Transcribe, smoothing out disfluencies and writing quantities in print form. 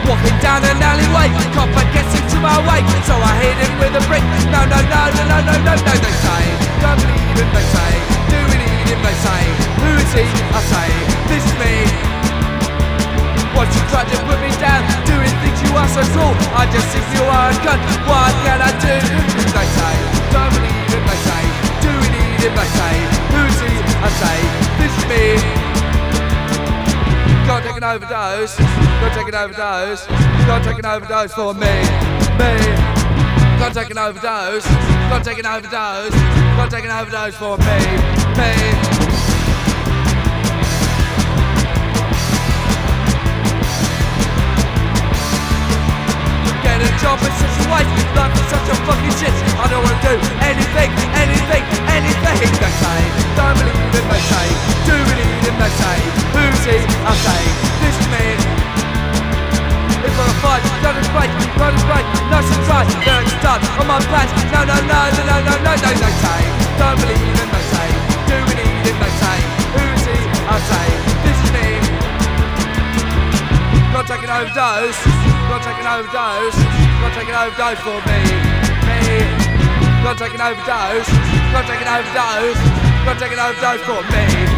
Walking down an alleyway, copper gets into my way, so I hit him with a brick. No, no, no, no, no, no, no, no, they say, don't believe him, they say, do we need him, they say, who is he? I say, this is me. Once you try to put me down, doing things you are so cool, I just think you are a cunt, what can I do? They say, don't believe him, they say, do we need him, they say, who is he? I say, this is me. Can't take an overdose, can't take an overdose, can't take an overdose for me. Can't take an overdose, can't take an overdose, can't take an overdose for me. Get a job in such a waste, life is such a fucking shit. I don't wanna do anything, anything, anything. They say, don't believe him, they say, do believe him, they say, who's he? I say, this is me. If I fight, don't break, nice and dry, there it's done on my plans. No, no, no, no, no, no, no, no, they say, don't believe him, they say, do believe him, they say, who's he? I say, this is me. Can't take an overdose, can't take an overdose, can't take an overdose for me. Can't take an overdose, can't take an overdose, can't take an overdose for me.